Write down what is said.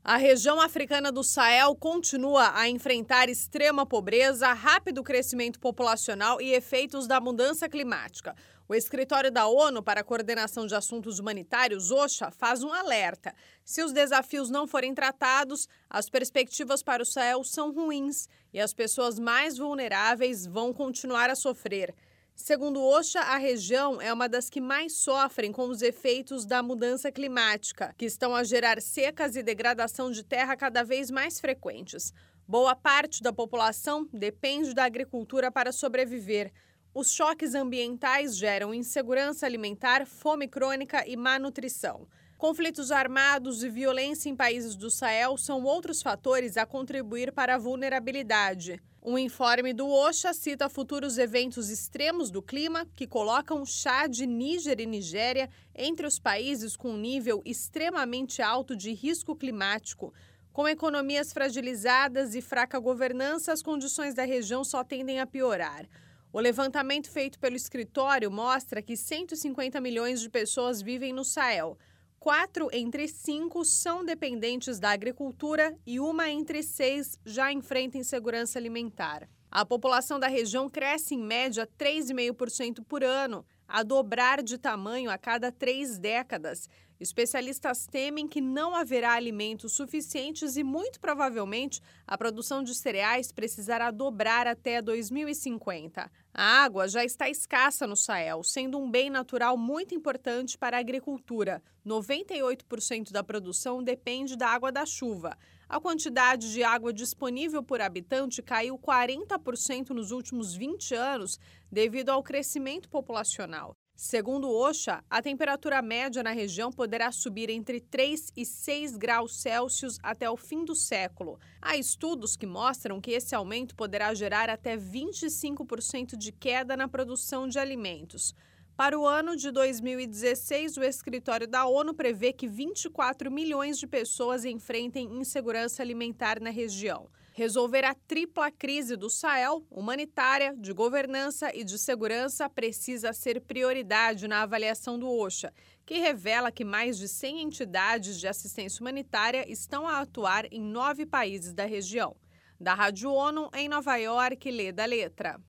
A região africana do Sahel continua a enfrentar extrema pobreza, rápido crescimento populacional e efeitos da mudança climática. O Escritório da ONU para a Coordenação de Assuntos Humanitários, OCHA, faz um alerta. Se os desafios não forem tratados, as perspectivas para o Sahel são ruins e as pessoas mais vulneráveis vão continuar a sofrer. Segundo o OCHA, a região é uma das que mais sofrem com os efeitos da mudança climática, que estão a gerar secas e degradação de terra cada vez mais frequentes. Boa parte da população depende da agricultura para sobreviver. Os choques ambientais geram insegurança alimentar, fome crônica e má nutrição. Conflitos armados e violência em países do Sahel são outros fatores a contribuir para a vulnerabilidade. Um informe do OCHA cita futuros eventos extremos do clima que colocam Chad, Níger e Nigéria entre os países com um nível extremamente alto de risco climático. Com economias fragilizadas e fraca governança, as condições da região só tendem a piorar. O levantamento feito pelo escritório mostra que 150 milhões de pessoas vivem no Sahel. 4 entre 5 são dependentes da agricultura e 1 entre 6 já enfrenta insegurança alimentar. A população da região cresce em média 3,5% por ano, a dobrar de tamanho a cada 3 décadas. Especialistas temem que não haverá alimentos suficientes e, muito provavelmente, a produção de cereais precisará dobrar até 2050. A água já está escassa no Sahel, sendo um bem natural muito importante para a agricultura. 98% da produção depende da água da chuva. A quantidade de água disponível por habitante caiu 40% nos últimos 20 anos devido ao crescimento populacional. Segundo o OCHA, a temperatura média na região poderá subir entre 3 e 6 graus Celsius até o fim do século. Há estudos que mostram que esse aumento poderá gerar até 25% de queda na produção de alimentos. Para o ano de 2016, o escritório da ONU prevê que 24 milhões de pessoas enfrentem insegurança alimentar na região. Resolver a tripla crise do Sahel, humanitária, de governança e de segurança, precisa ser prioridade na avaliação do OCHA, que revela que mais de 100 entidades de assistência humanitária estão a atuar em 9 países da região. Da Rádio ONU, em Nova York, Leda Letra.